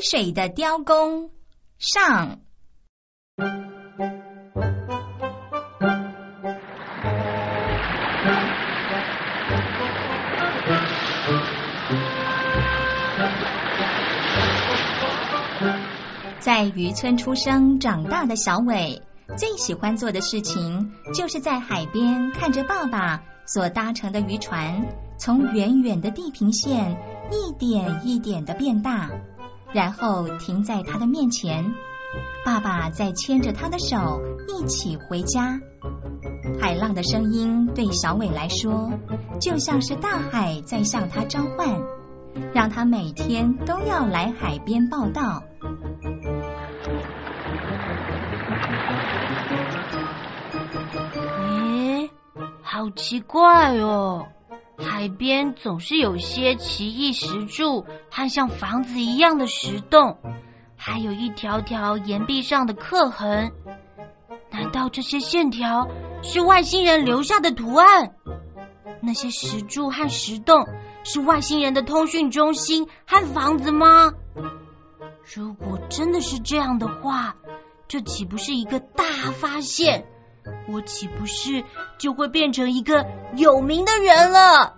水的雕工上。在渔村出生长大的小伟，最喜欢做的事情就是在海边看着爸爸所搭乘的渔船从远远的地平线一点一点的变大，然后停在他的面前，爸爸再牵着他的手一起回家。海浪的声音对小伟来说就像是大海在向他召唤，让他每天都要来海边报到。 好奇怪哦，海边总是有些奇异石柱和像房子一样的石洞，还有一条条岩壁上的刻痕。难道这些线条是外星人留下的图案？那些石柱和石洞是外星人的通讯中心和房子吗？如果真的是这样的话，这岂不是一个大发现？我岂不是就会变成一个有名的人了？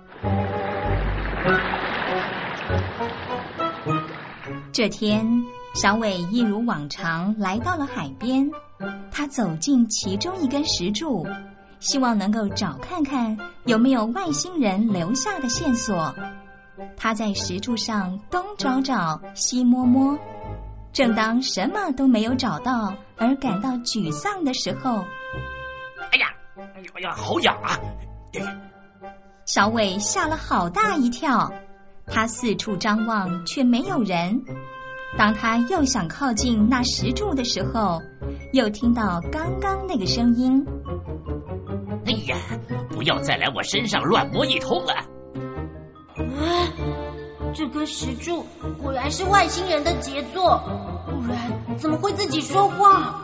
这天，小伟一如往常来到了海边，他走进其中一根石柱，希望能够找看看有没有外星人留下的线索。他在石柱上东找找西摸摸，正当什么都没有找到而感到沮丧的时候， 哎呀，好痒啊！ 小伟吓了好大一跳，他四处张望却没有人。当他又想靠近那石柱的时候，又听到刚刚那个声音： 哎呀，不要再来我身上乱摸一通了！ 这根石柱果然是外星人的杰作，不然怎么会自己说话？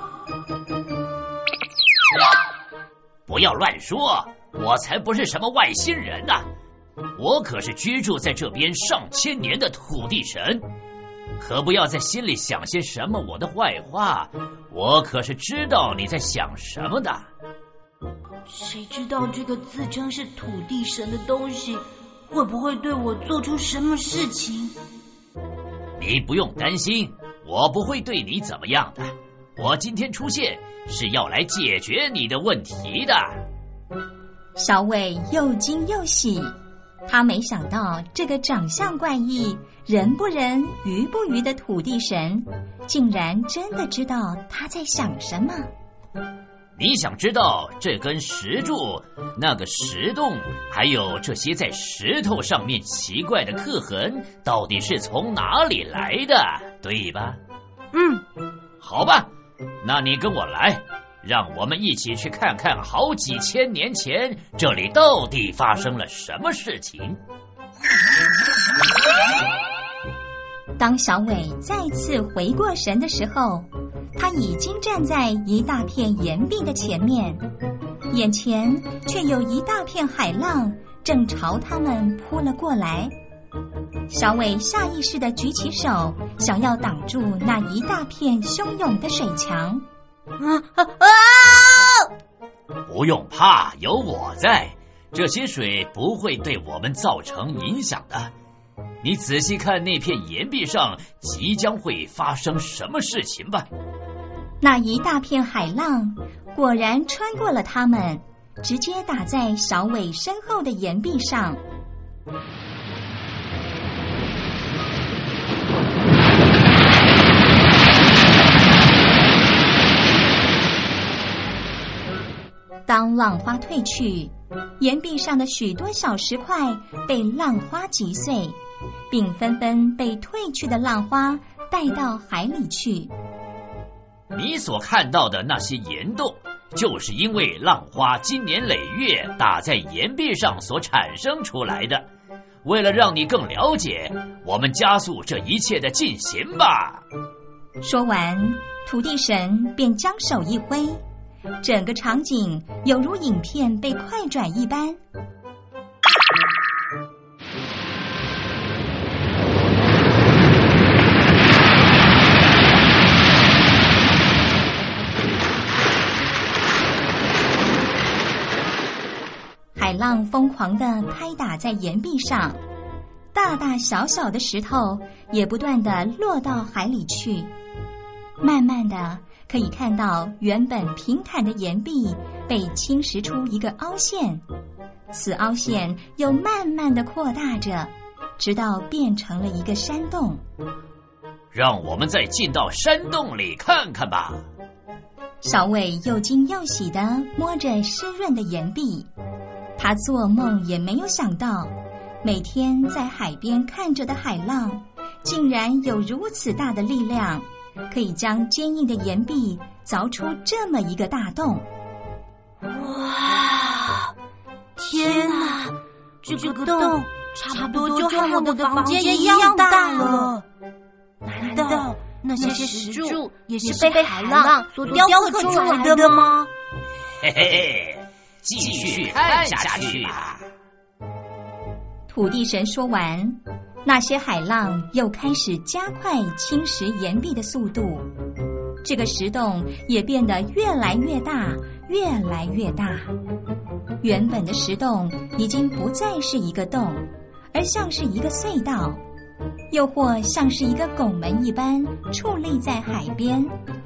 不要乱说，我才不是什么外星人啊，我可是居住在这边上千年的土地神，可不要在心里想些什么我的坏话，我可是知道你在想什么的。 谁知道这个自称是土地神的东西会不会对我做出什么事情？ 你不用担心，我不会对你怎么样的，我今天出现是要来解决你的问题的。 小伟又惊又喜，他没想到这个长相怪异、人不人、鱼不鱼的土地神，竟然真的知道他在想什么。 你想知道这根石柱、那个石洞，还有这些在石头上面奇怪的刻痕，到底是从哪里来的，对吧？好吧，那你跟我来，让我们一起去看看好几千年前这里到底发生了什么事情。 当小伟再次回过神的时候，他已经站在一大片岩壁的前面，眼前却有一大片海浪正朝他们扑了过来。小伟下意识地举起手，想要挡住那一大片汹涌的水墙。 不用怕，有我在，这些水不会对我们造成影响的。你仔细看那片岩壁上即将会发生什么事情吧。 那一大片海浪果然穿过了他们，直接打在小伟身后的岩壁上。当浪花退去，岩壁上的许多小石块被浪花击碎，并纷纷被退去的浪花带到海里去。 你所看到的那些岩洞，就是因为浪花经年累月打在岩壁上所产生出来的。为了让你更了解，我们加速这一切的进行吧。 说完，土地神便将手一挥，整个场景犹如影片被快转一般。 海浪疯狂地拍打在岩壁上，大大小小的石头也不断地落到海里去。慢慢的，可以看到原本平坦的岩壁被侵蚀出一个凹陷，此凹陷又慢慢的扩大着，直到变成了一个山洞。 让我们再进到山洞里看看吧。 小伟又惊又喜地摸着湿润的岩壁，他做梦也没有想到，每天在海边看着的海浪，竟然有如此大的力量，可以将坚硬的岩壁凿出这么一个大洞。 哇！天哪，这个洞差不多就和我的房间一样大了。难道那些石柱也是被海浪所雕刻出来的吗？ 嘿嘿，继续看下去吧。 土地神说完，那些海浪又开始加快侵蚀岩壁的速度，这个石洞也变得越来越大，越来越大。原本的石洞已经不再是一个洞，而像是一个隧道，又或像是一个拱门一般矗立在海边。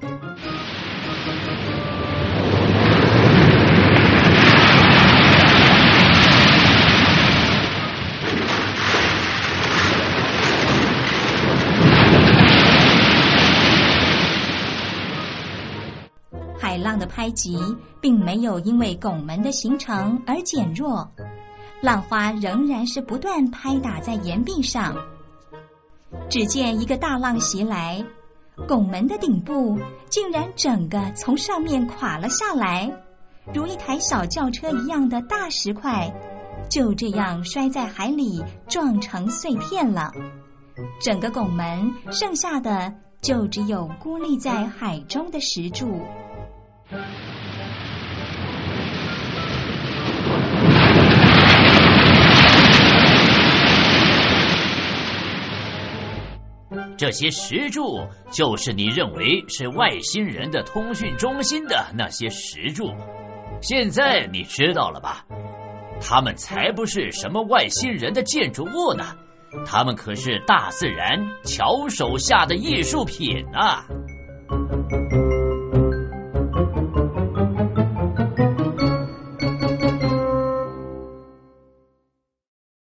海浪的拍击并没有因为拱门的形成而减弱，浪花仍然是不断拍打在岩壁上。只见一个大浪袭来，拱门的顶部竟然整个从上面垮了下来，如一台小轿车一样的大石块就这样摔在海里，撞成碎片了。整个拱门剩下的就只有孤立在海中的石柱。 这些石柱就是你认为是外星人的通讯中心的那些石柱，现在你知道了吧？他们才不是什么外星人的建筑物呢，他们可是大自然巧手下的艺术品啊！